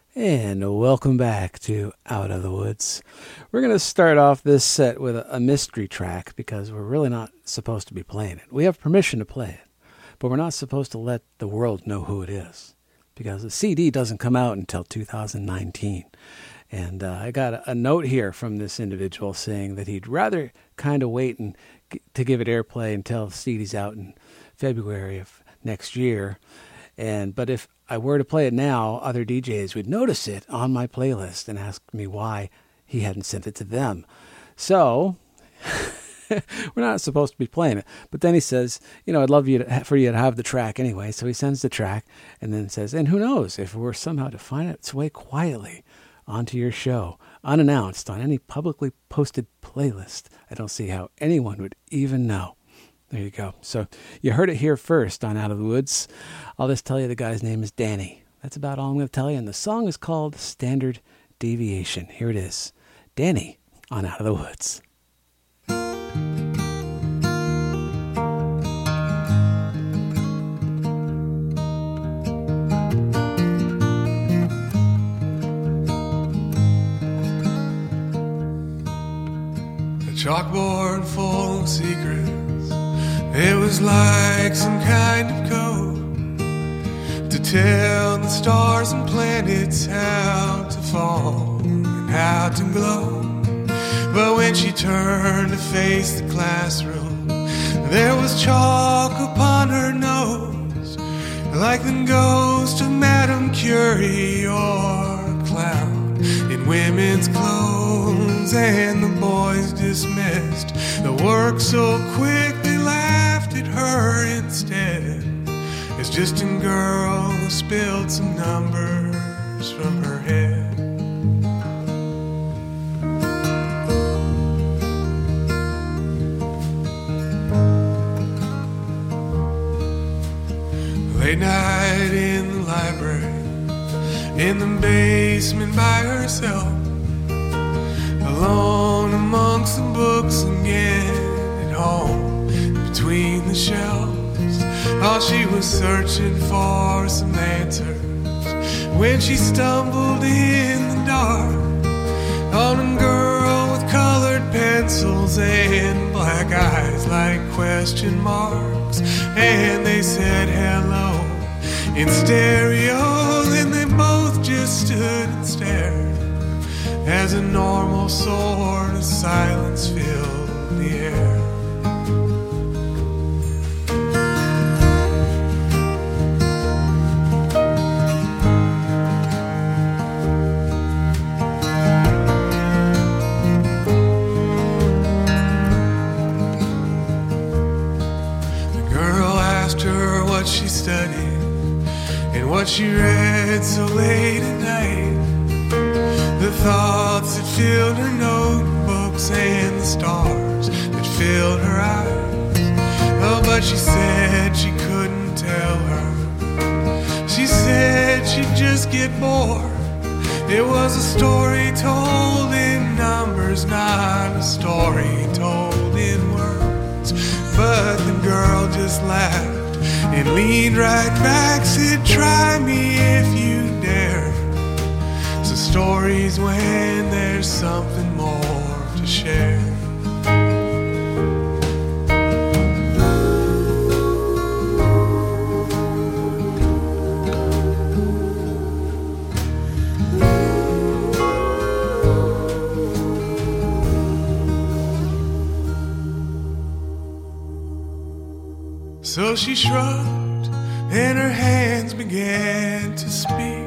And welcome back to Out of the Woods. We're going to start off this set with a mystery track because we're really not supposed to be playing it. We have permission to play it, but we're not supposed to let the world know who it is because the CD doesn't come out until 2019. And I got a note here from this individual saying that he'd rather kind of wait to give it airplay until the CD's out in February of next year. But if I were to play it now, other DJs would notice it on my playlist and ask me why he hadn't sent it to them. So we're not supposed to be playing it. But then he says, I'd love for you to have the track anyway. So he sends the track and then says, and who knows if we're somehow to find its way quietly onto your show, unannounced on any publicly posted playlist, I don't see how anyone would even know. There you go. So you heard it here first on Out of the Woods. I'll just tell you the guy's name is Danny. That's about all I'm going to tell you. And the song is called Standard Deviation. Here it is. Danny on Out of the Woods. Chalkboard full of secrets. It was like some kind of code to tell the stars and planets how to fall and how to glow. But when she turned to face the classroom, there was chalk upon her nose, like the ghost of Madame Curie or a clown in women's clothes. And the boys dismissed the work so quick they laughed at her instead. It's just a girl who spilled some numbers from her head. Late night in the library, in the basement by herself, alone amongst the books again at home between the shelves. While she was searching for some answers, when she stumbled in the dark on a girl with colored pencils and black eyes like question marks. And they said hello in stereo, then they both just stood and stared as a normal sort of silence filled the air. The girl asked her what she studied and what she read so late at night. The thoughts that filled her notebooks and the stars that filled her eyes. Oh, but she said she couldn't tell her. She said she'd just get bored. It was a story told in numbers, not a story told in words. But the girl just laughed and leaned right back, said, try me if you dare. So stories when there's something more to share. So she shrugged and her hands began to speak.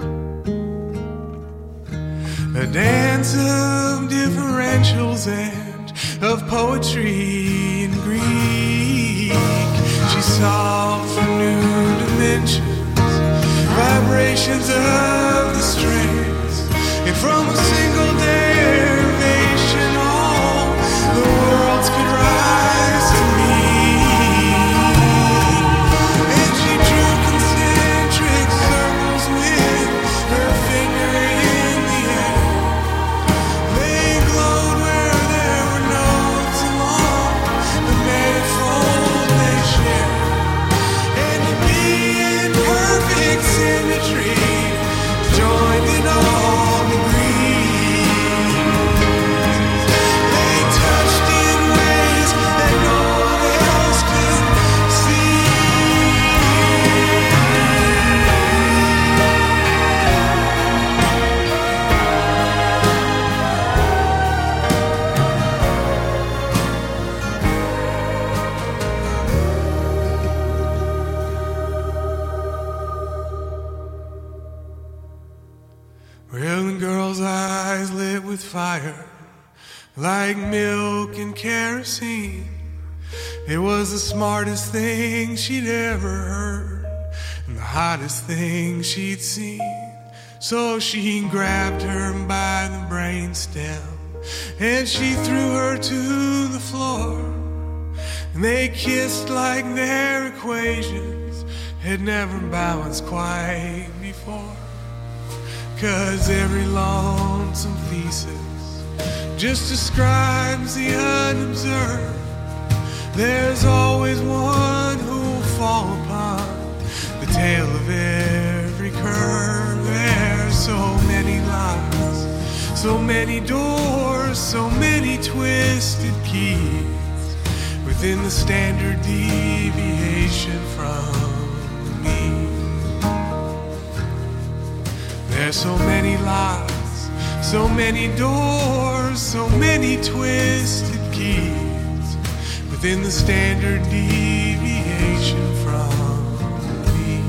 A dance of differentials and of poetry in Greek. She solved for new dimensions, vibrations of the strings, and from a single derivation all the worlds could rise to me. And she drew concentric circles with her finger in the air. They glowed where there were notes along the manifold they shared. And to be in perfect symmetry, join the Well, the girl's eyes lit with fire, like milk and kerosene. It was the smartest thing she'd ever heard, and the hottest thing she'd seen. So she grabbed her by the brainstem, and she threw her to the floor. And they kissed like their equations had never balanced quite before. 'Cause every lonesome thesis just describes the unobserved. There's always one who'll fall upon the tail of every curve. There's so many locks, so many doors, so many twisted keys within the standard deviation from me. There's so many locks, so many doors, so many twisted keys within the standard deviation from me.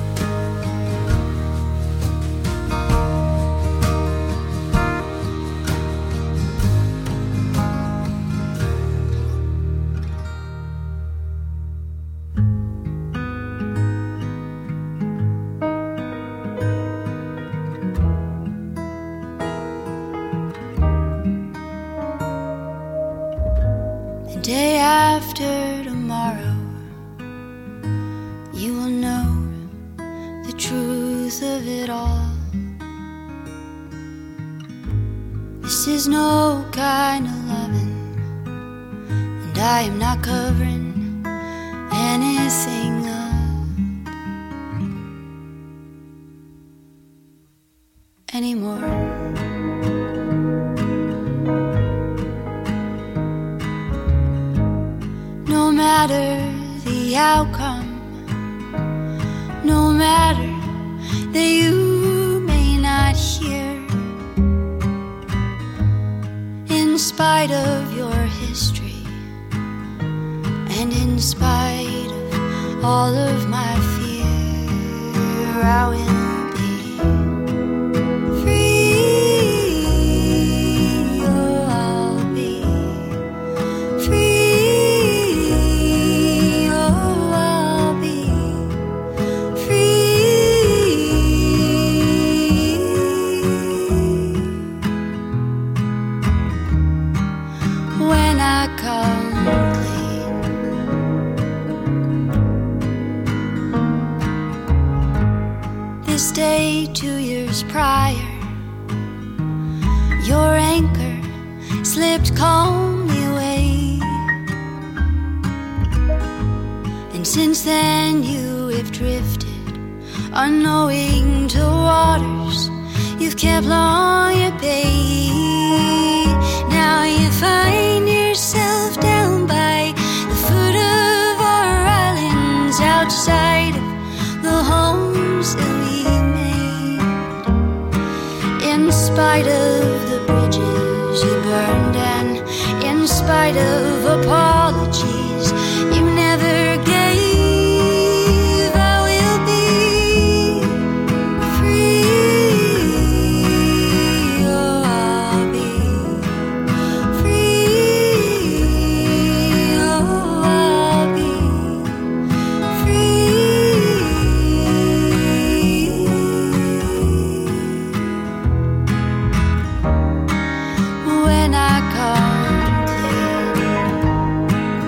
The day after tomorrow, you will know the truth of it all. This is no kind of loving, and I am not covering anything up anymore. No matter the outcome, no matter that you may not hear, in spite of your history, and in spite of all of my fear, I will be free. Oh, I'll be free. Oh, I'll be free. When I come clean, this day 2 years prior, your anchor slipped calmly away, and since then you have drifted unknowing to waters you've kept long at bay. Now you find yourself down by the foot of our islands, outside of the homes that we made. In spite of the bridges you burned, and in spite of apologies you never gave, I will be free. Oh, I'll be free. Oh, I'll be free. When I come clean,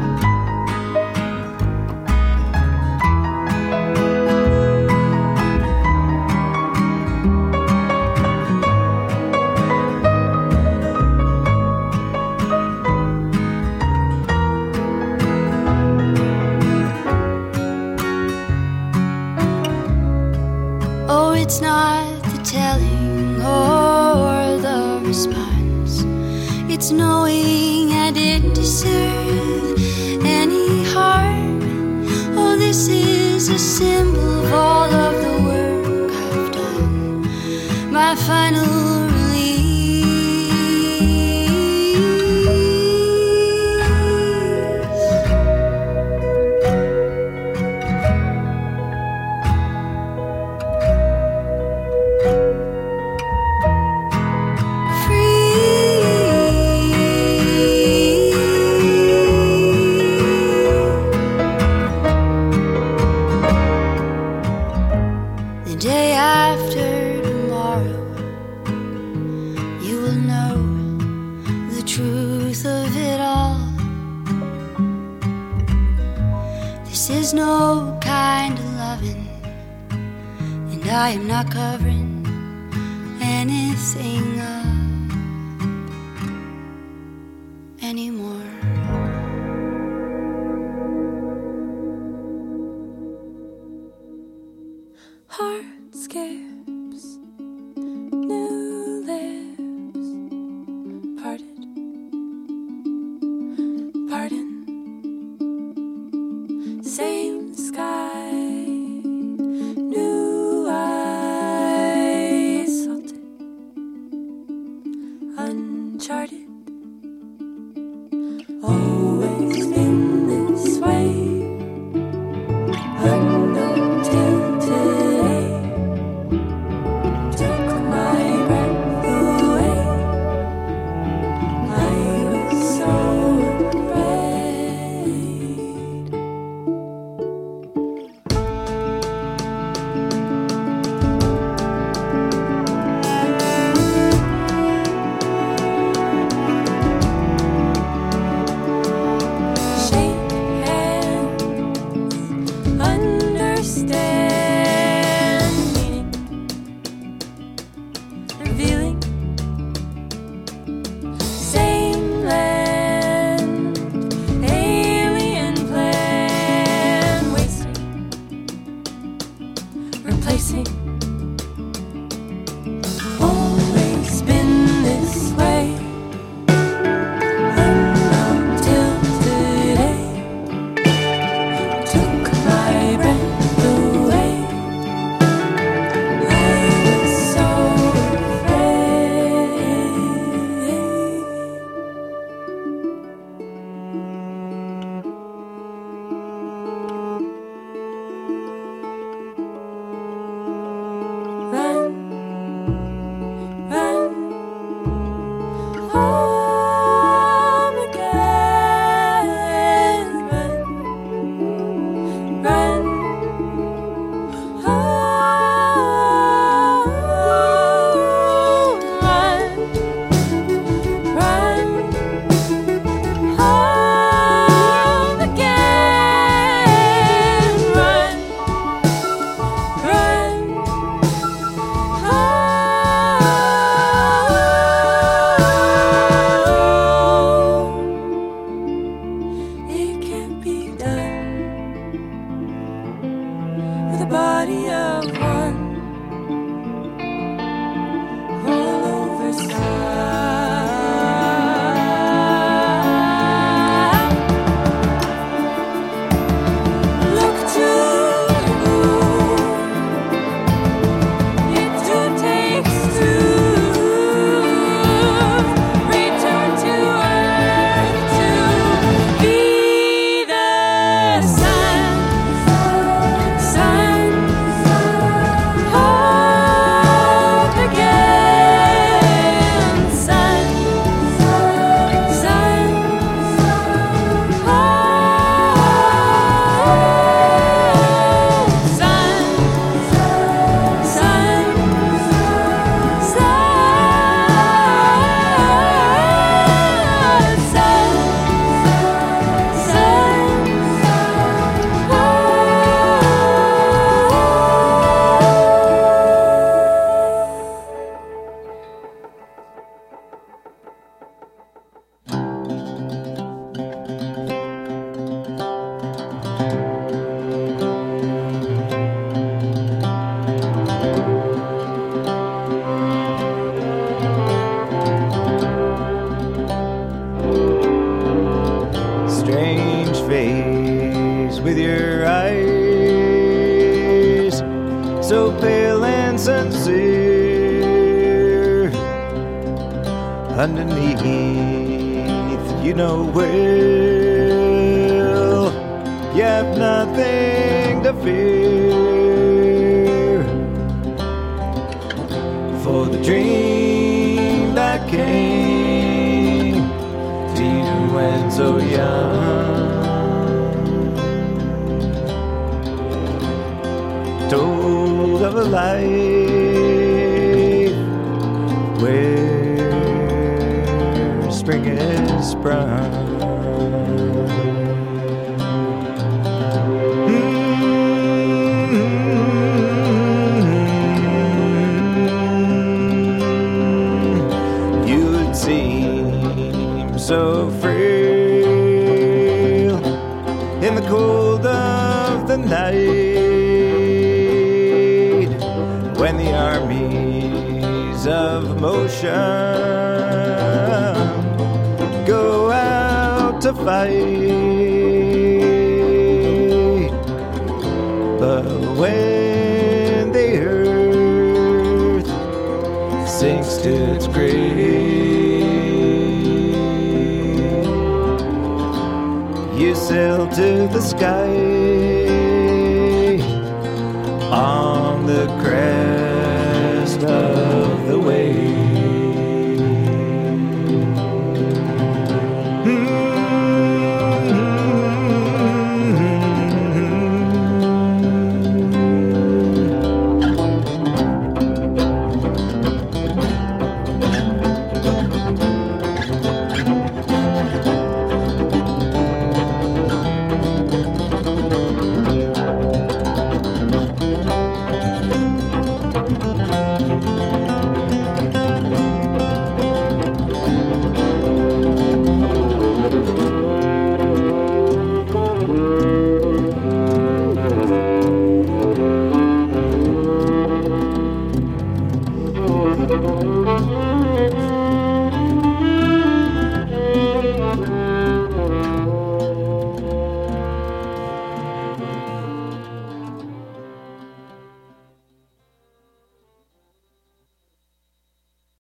oh, it's not the telling or the response, it's knowing I didn't deserve any harm. Oh, this is a symbol of all of the work I've done, my final release. I am not covering anything up anymore. Heart skips, new lips parted, pardon. Same sky, new eyes, salted, uncharted. Always been this way, unknown till today. Took my breath away. I was so afraid. Shake hands, understand meaning, revealing. Same land, alien plan, wasting, replacing. Always been this way, unknown till today. Took my breath away. I was so afraid. Run, run, home again. Run, run, home. Run, run, home again. Run, run, home. It can't be done with a body of one. Roll over style. Look to the moon. It too takes two. Return to earth to be the sun. Sun, hope again. Sun, sun, hope. Sun, sun, Strange face with your eyes, so pale and sincere. Underneath, you know well, you have nothing to fear. For the dream that came to you when so young told of a life where spring is sprung. so frail in the cold of the night, when the armies of motion go out to fight. But when the earth sinks to its grave, you sail to the sky on the crest